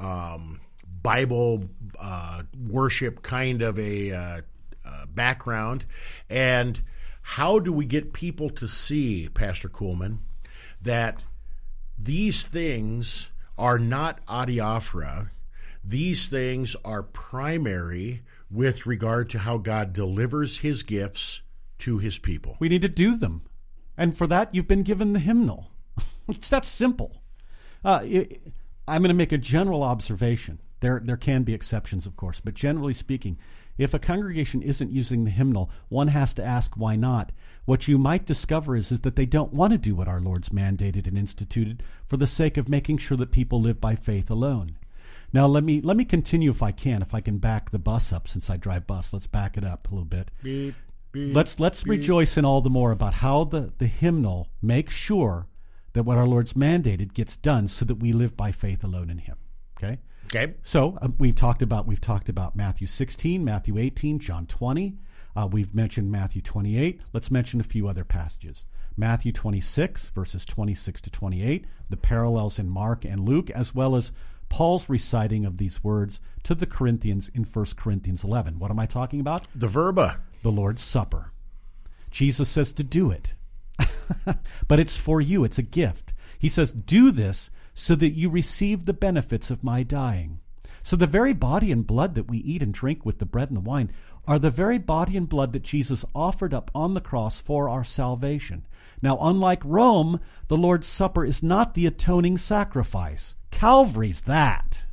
Bible worship kind of a background. And how do we get people to see, Pastor Kuhlman, that these things are not adiaphora, these things are primary with regard to how God delivers his gifts to his people? We need to do them. And for that, you've been given the hymnal. It's that simple. I'm going to make a general observation. There can be exceptions, of course, but generally speaking, if a congregation isn't using the hymnal, one has to ask why not. What you might discover is that they don't want to do what our Lord's mandated and instituted for the sake of making sure that people live by faith alone. Now, let me continue if I can back the bus up, since I drive bus. Let's back it up a little bit. Beep, beep, let's beep. rejoice in all the more about how the hymnal makes sure that what our Lord's mandated gets done so that we live by faith alone in him. Okay? Okay. So we've talked about Matthew 16, Matthew 18, John 20. We've mentioned Matthew 28. Let's mention a few other passages. Matthew 26, verses 26 to 28, the parallels in Mark and Luke, as well as Paul's reciting of these words to the Corinthians in 1 Corinthians 11. What am I talking about? The verba. The Lord's Supper. Jesus says to do it. But it's for you. It's a gift. He says, do this so that you receive the benefits of my dying. So the very body and blood that we eat and drink with the bread and the wine are the very body and blood that Jesus offered up on the cross for our salvation. Now, unlike Rome, the Lord's Supper is not the atoning sacrifice. Calvary's that.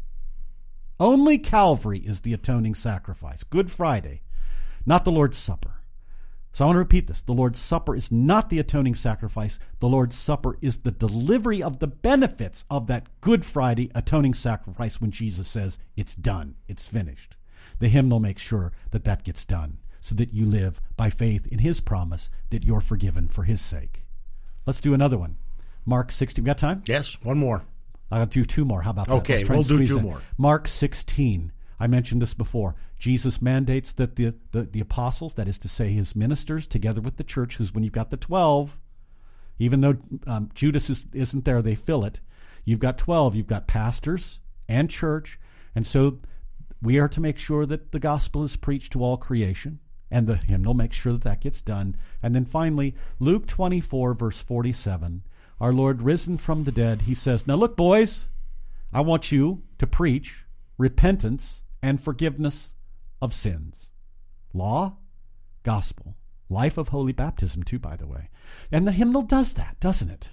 Only Calvary is the atoning sacrifice. Good Friday, not the Lord's Supper. So I want to repeat this. The Lord's Supper is not the atoning sacrifice. The Lord's Supper is the delivery of the benefits of that Good Friday atoning sacrifice when Jesus says, it's done, it's finished. The hymnal makes sure that that gets done so that you live by faith in his promise that you're forgiven for his sake. Let's do another one. Mark 16. We got time? Yes, one more. I'll do two more. How about that? Okay, we'll do two more. Mark 16. I mentioned this before. Jesus mandates that the apostles, that is to say his ministers, together with the church, who's when you've got the 12, even though Judas isn't there, they fill it. You've got 12. You've got pastors and church. And so we are to make sure that the gospel is preached to all creation. And the hymnal makes sure that that gets done. And then finally, Luke 24, verse 47, our Lord risen from the dead, he says, now look, boys, I want you to preach repentance and forgiveness of sins. Law, gospel, life of holy baptism too, by the way. And the hymnal does that, doesn't it?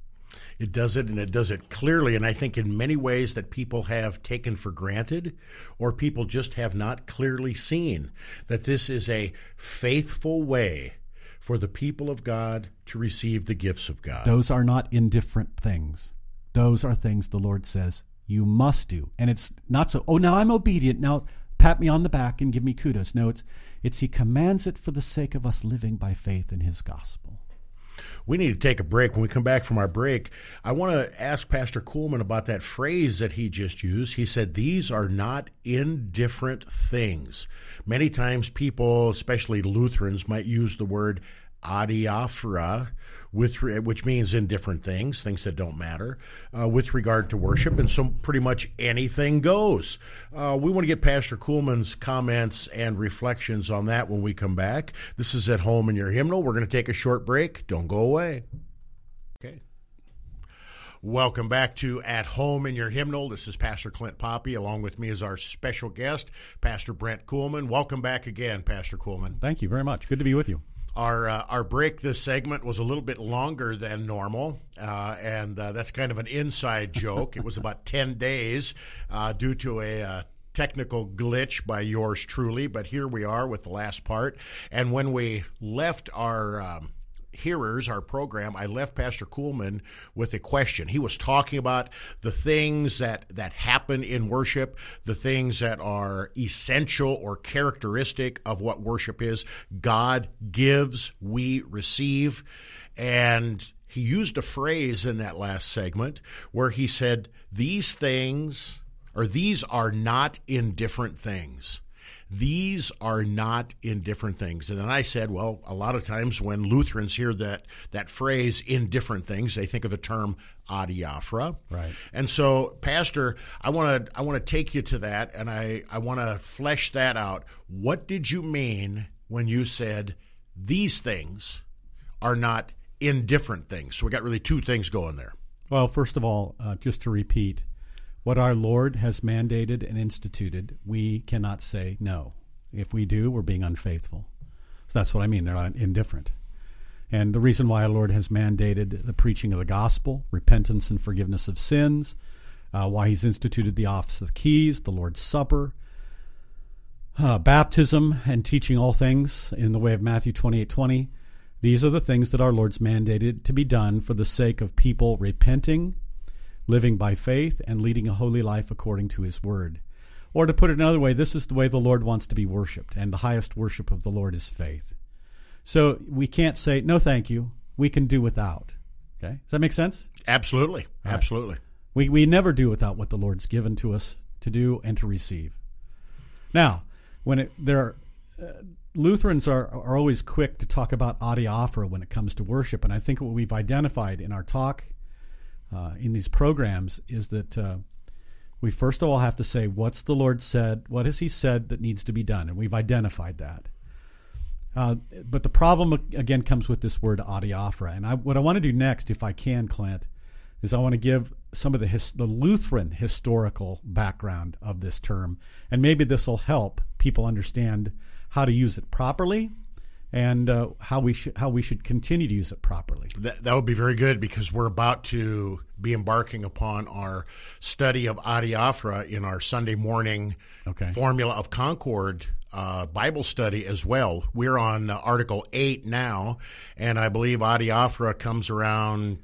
It does it, and it does it clearly, and I think in many ways that people have taken for granted, or people just have not clearly seen, that this is a faithful way for the people of God to receive the gifts of God. Those are not indifferent things. Those are things the Lord says you must do. And it's not so, oh, now I'm obedient, now pat me on the back and give me kudos. No, it's he commands it for the sake of us living by faith in his gospel. We need to take a break. When we come back from our break, I want to ask Pastor Kuhlman about that phrase that he just used. He said, these are not indifferent things. Many times people, especially Lutherans, might use the word adiaphora, which means indifferent things that don't matter, with regard to worship, and so pretty much anything goes. We want to get Pastor Kuhlman's comments and reflections on that when we come back. This is At Home in Your Hymnal. We're going to take a short break. Don't go away. Okay. Welcome back to At Home in Your Hymnal. This is Pastor Clint Poppy. Along with me is our special guest, Pastor Brent Kuhlman. Welcome back again, Pastor Kuhlman. Thank you very much. Good to be with you. Our break this segment was a little bit longer than normal, and that's kind of an inside joke. It was about 10 days due to a technical glitch by yours truly, but here we are with the last part. And when we left our hearers, our program, I left Pastor Kuhlman with a question. He was talking about the things that happen in worship, the things that are essential or characteristic of what worship is. God gives, we receive. And he used a phrase in that last segment where he said, these things, or these are not indifferent things. These are not indifferent things. And then I said, well, a lot of times when Lutherans hear that phrase, indifferent things, they think of the term adiaphora. Right. And so, Pastor, I want to take you to that, and I want to flesh that out. What did you mean when you said these things are not indifferent things? So we got really two things going there. Well, first of all, just to repeat, what our Lord has mandated and instituted, we cannot say no. If we do, we're being unfaithful. So that's what I mean. They're not indifferent. And the reason why our Lord has mandated the preaching of the gospel, repentance and forgiveness of sins, why he's instituted the office of the keys, the Lord's Supper, baptism, and teaching all things in the way of Matthew 28:20, these are the things that our Lord's mandated to be done for the sake of people repenting, living by faith, and leading a holy life according to his word. Or to put it another way, this is the way the Lord wants to be worshipped, and the highest worship of the Lord is faith. So we can't say, no, thank you. We can do without. Okay? Does that make sense? Absolutely. Right. Absolutely. We never do without what the Lord's given to us to do and to receive. Now, when Lutherans are always quick to talk about adiaphora when it comes to worship, and I think what we've identified in our talk in these programs is that we first of all have to say, what's the Lord said? What has he said that needs to be done? And we've identified that. But the problem, again, comes with this word adiaphora. And what I want to do next, if I can, Clint, is I want to give some of the Lutheran historical background of this term, and maybe this will help people understand how to use it properly and how we should continue to use it properly. That would be very good, because we're about to be embarking upon our study of adiaphora in our Sunday morning Formula of Concord Bible study as well. We're on Article 8 now, and I believe adiaphora comes around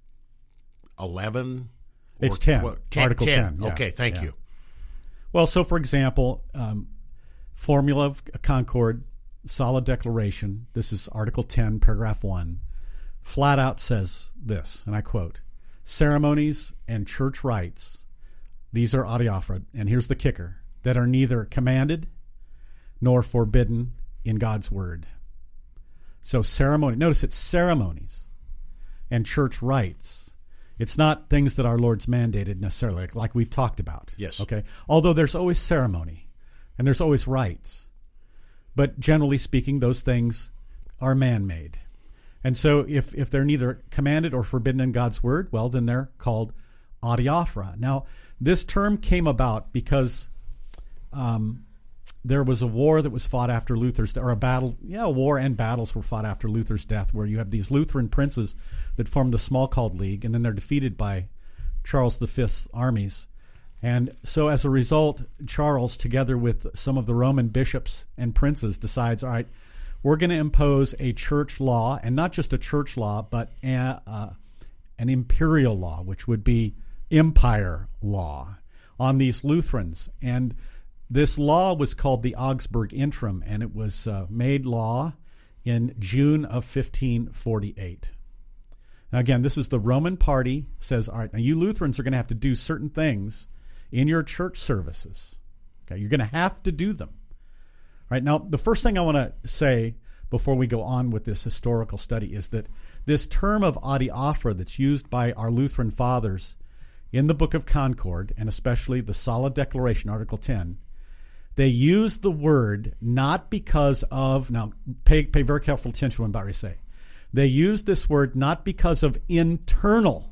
11. It's 10. Article 10. Yeah. Okay, thank you. Well, so for example, Formula of Concord, Solid Declaration, this is Article 10, Paragraph 1, flat out says this, and I quote, ceremonies and church rites, these are adiaphora, and here's the kicker, that are neither commanded nor forbidden in God's word. So notice it's ceremonies and church rites. It's not things that our Lord's mandated necessarily, like we've talked about. Yes. Okay. Although there's always ceremony and there's always rites. But generally speaking, those things are man-made. And so if they're neither commanded or forbidden in God's word, well, then they're called adiaphora. Now, this term came about because there was a war that was fought after Luther's, or a war and battles were fought after Luther's death, where you have these Lutheran princes that formed the Smalcald League, and then they're defeated by Charles V's armies. And so as a result, Charles, together with some of the Roman bishops and princes, decides, all right, we're going to impose a church law, and not just a church law, but an imperial law, which would be empire law, on these Lutherans. And this law was called the Augsburg Interim, and it was made law in June of 1548. Now, again, this is the Roman party says, all right, now you Lutherans are going to have to do certain things in your church services. Okay, you're going to have to do them. All right, now, the first thing I want to say before we go on with this historical study is that this term of adiaphora that's used by our Lutheran fathers in the Book of Concord, and especially the Solid Declaration, Article 10, they use the word not because of, now pay very careful attention to what I'm about to say. They use this word not because of internal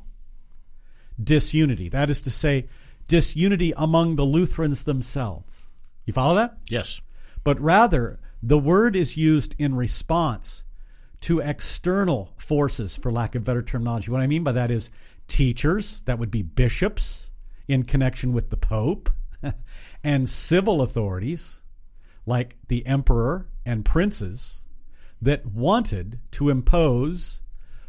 disunity. That is to say, disunity among the Lutherans themselves. You follow that? Yes. But rather, the word is used in response to external forces, for lack of better terminology. What I mean by that is teachers, that would be bishops in connection with the Pope, and civil authorities like the emperor and princes that wanted to impose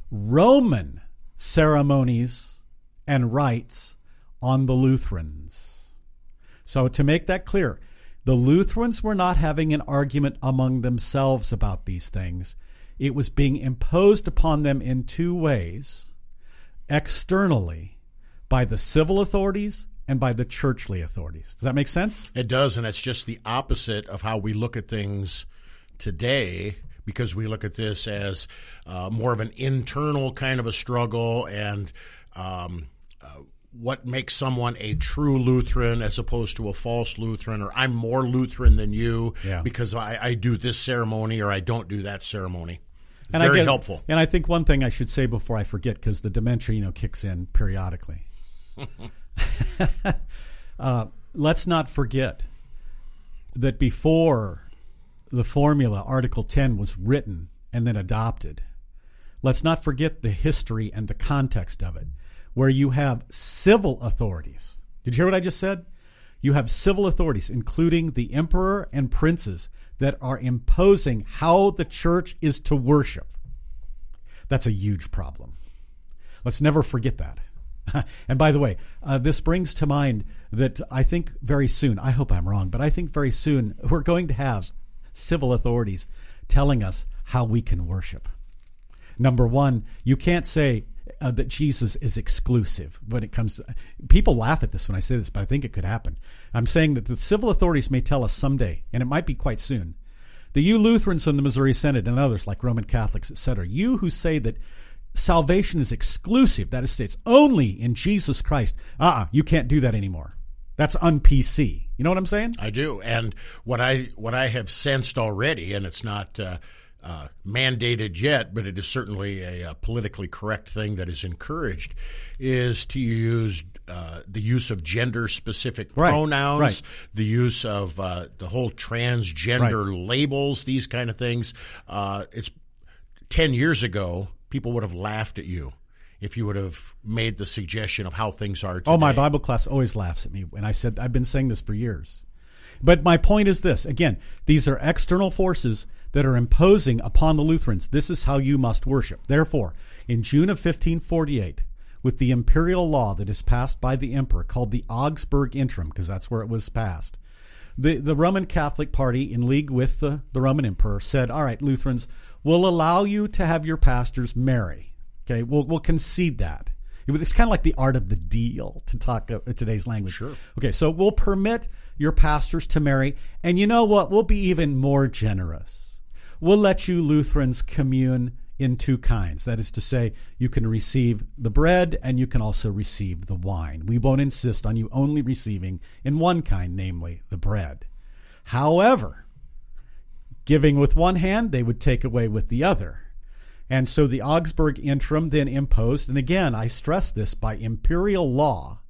Roman ceremonies and rites on the Lutherans. So to make that clear, the Lutherans were not having an argument among themselves about these things. It was being imposed upon them in two ways, externally, by the civil authorities and by the churchly authorities. Does that make sense? It does, and it's just the opposite of how we look at things today, because we look at this as more of an internal kind of a struggle, and what makes someone a true Lutheran as opposed to a false Lutheran, or I'm more Lutheran than you because I do this ceremony or I don't do that ceremony. It's very helpful. And I think one thing I should say before I forget, because the dementia, kicks in periodically. Let's not forget that before the formula, Article 10, was written and then adopted, let's not forget the history and the context of it, where you have civil authorities. Did you hear what I just said? You have civil authorities, including the emperor and princes, that are imposing how the church is to worship. That's a huge problem. Let's never forget that. And by the way, this brings to mind that I think very soon, I hope I'm wrong, but I think very soon we're going to have civil authorities telling us how we can worship. Number one, you can't say that Jesus is exclusive when it comes to, people laugh at this when I say this, but I think it could happen. I'm saying that the civil authorities may tell us someday, and it might be quite soon, that you Lutherans in the Missouri Synod and others like Roman Catholics, etc., you who say that salvation is exclusive, that is, it's only in Jesus Christ, you can't do that anymore. That's un-PC. You know what I'm saying? I do. And what I have sensed already, and it's not mandated yet, but it is certainly a politically correct thing that is encouraged, is to use the use of gender-specific pronouns, the use of the whole transgender labels, these kind of things. It's 10 years ago, people would have laughed at you if you would have made the suggestion of how things are today. Oh, my Bible class always laughs at me. And I said, I've been saying this for years. But my point is this. Again, these are external forces that are imposing upon the Lutherans. This is how you must worship. Therefore, in June of 1548, with the imperial law that is passed by the emperor called the Augsburg Interim, because that's where it was passed, the Roman Catholic Party, in league with the Roman emperor, said, all right, Lutherans, we'll allow you to have your pastors marry. Okay, we'll concede that. It's kind of like the art of the deal, to talk today's language. Sure. Okay, so we'll permit your pastors to marry, and you know what? We'll be even more generous. We'll let you Lutherans commune in two kinds. That is to say, you can receive the bread and you can also receive the wine. We won't insist on you only receiving in one kind, namely the bread. However, giving with one hand, they would take away with the other. And so the Augsburg Interim then imposed, and again, I stress this, by imperial law,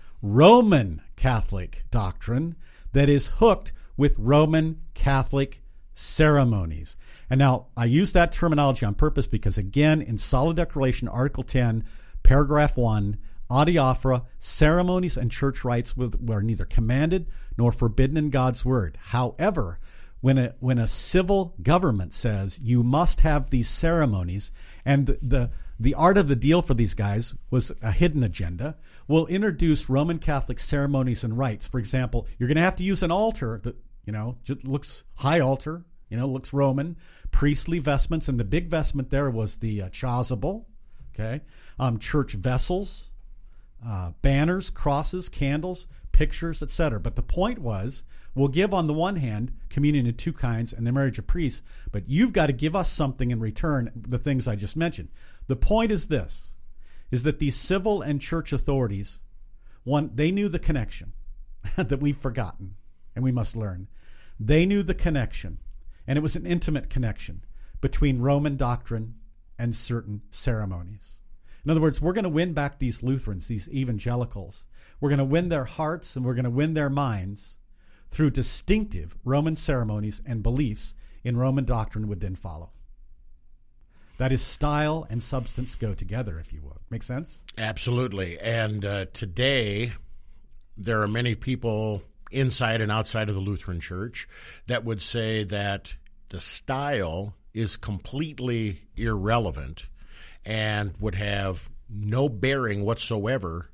Roman Catholic doctrine that is hooked with Roman Catholic ceremonies. And now, I use that terminology on purpose because, again, in Solid Declaration, Article 10, Paragraph 1, adiaphora, ceremonies and church rites were neither commanded nor forbidden in God's word. However, when a civil government says you must have these ceremonies, and the art of the deal for these guys was a hidden agenda, we'll introduce Roman Catholic ceremonies and rites. For example, you're going to have to use an altar that, just looks high altar, looks Roman, priestly vestments, and the big vestment there was the chasuble, okay, church vessels, banners, crosses, candles, pictures, etc. But the point was, we'll give on the one hand communion in two kinds and the marriage of priests, but you've got to give us something in return, the things I just mentioned. The point is this, is that these civil and church authorities, one, they knew the connection that we've forgotten and we must learn. They knew the connection, and it was an intimate connection between Roman doctrine and certain ceremonies. In other words, we're going to win back these Lutherans, these evangelicals. We're going to win their hearts and we're going to win their minds through distinctive Roman ceremonies and beliefs in Roman doctrine would then follow. That is, style and substance go together, if you will. Make sense? Absolutely. And today, there are many people inside and outside of the Lutheran Church that would say that the style is completely irrelevant and would have no bearing whatsoever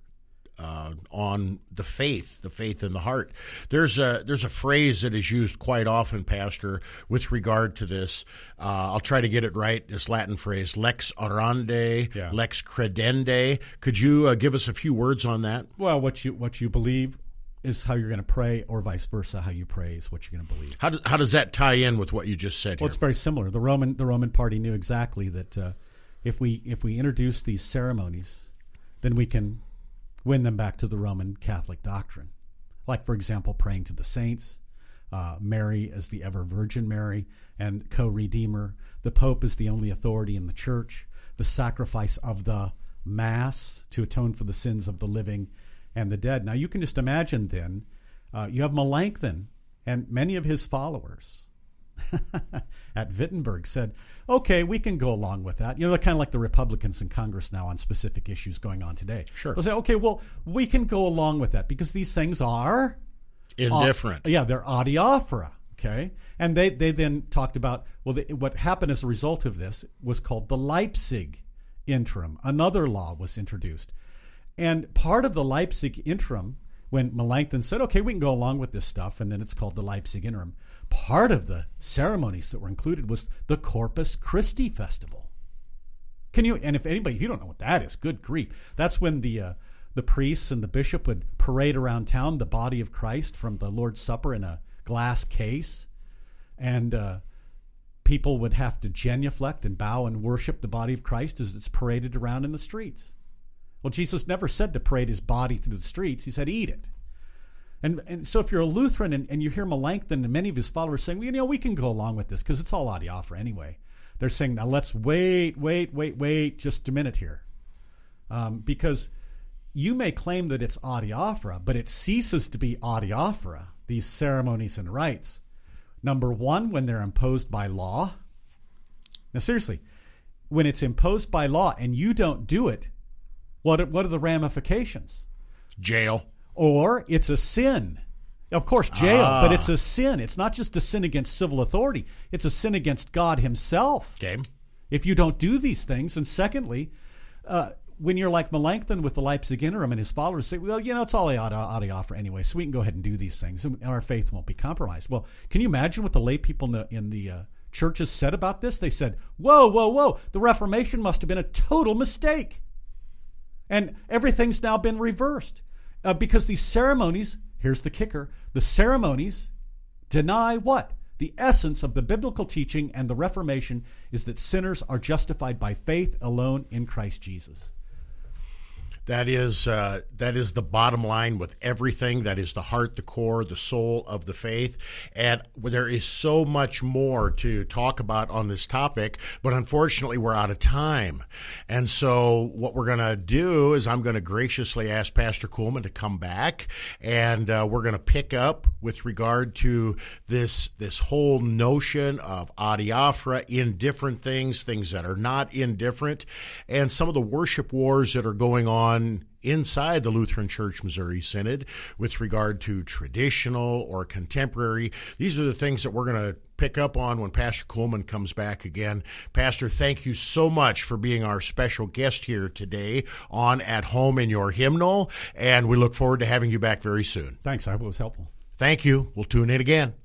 on the faith in the heart. There's a phrase that is used quite often, Pastor, with regard to this. I'll try to get it right. This Latin phrase, lex orandi, lex credende. Could you give us a few words on that? Well, what you believe is how you're going to pray, or vice versa. How you pray is what you're going to believe. How does that tie in with what you just said here? Well, it's very similar. The Roman party knew exactly that if we introduce these ceremonies, then we can win them back to the Roman Catholic doctrine. Like, for example, praying to the saints, Mary as the ever-Virgin Mary and co-redeemer. The Pope is the only authority in the church. The sacrifice of the Mass to atone for the sins of the living and the dead. Now, you can just imagine then, you have Melanchthon and many of his followers at Wittenberg said, okay, we can go along with that. They're kind of like the Republicans in Congress now on specific issues going on today. Sure. They'll say, okay, well, we can go along with that because these things are indifferent. They're adiaphora. Okay. And they then talked about, what happened as a result of this was called the Leipzig Interim. Another law was introduced. And part of the Leipzig Interim, when Melanchthon said, okay, we can go along with this stuff, and then it's called the Leipzig Interim, part of the ceremonies that were included was the Corpus Christi Festival. And if you don't know what that is, good grief. That's when the priests and the bishop would parade around town the body of Christ from the Lord's Supper in a glass case, and people would have to genuflect and bow and worship the body of Christ as it's paraded around in the streets. Well, Jesus never said to parade his body through the streets. He said, eat it. And so if you're a Lutheran and you hear Melanchthon and many of his followers saying, well, we can go along with this because it's all adiaphora anyway. they're saying, now let's wait just a minute here. Because you may claim that it's adiaphora, but it ceases to be adiaphora, these ceremonies and rites. Number one, when they're imposed by law. Now, seriously, when it's imposed by law and you don't do it, what are the ramifications? Jail. Or it's a sin. Of course, jail, but it's a sin. It's not just a sin against civil authority. It's a sin against God himself. Okay. If you don't do these things. And secondly, when you're like Melanchthon with the Leipzig Interim and his followers say, well, it's all adiaphora anyway, so we can go ahead and do these things and our faith won't be compromised. Well, can you imagine what the lay people in the churches said about this? They said, whoa, the Reformation must have been a total mistake. And everything's now been reversed because these ceremonies, here's the kicker, the ceremonies deny what? The essence of the biblical teaching and the Reformation is that sinners are justified by faith alone in Christ Jesus. That is the bottom line with everything. That is the heart, the core, the soul of the faith. And there is so much more to talk about on this topic, but unfortunately we're out of time. And so what we're going to do is I'm going to graciously ask Pastor Kuhlman to come back, and we're going to pick up with regard to this whole notion of adiaphora, indifferent things that are not indifferent, and some of the worship wars that are going on inside the Lutheran Church Missouri Synod with regard to traditional or contemporary. These are the things that we're going to pick up on when Pastor Kuhlman comes back again. Pastor, thank you so much for being our special guest here today on At Home in Your Hymnal, and we look forward to having you back very soon. Thanks. I hope it was helpful. Thank you. We'll tune in again.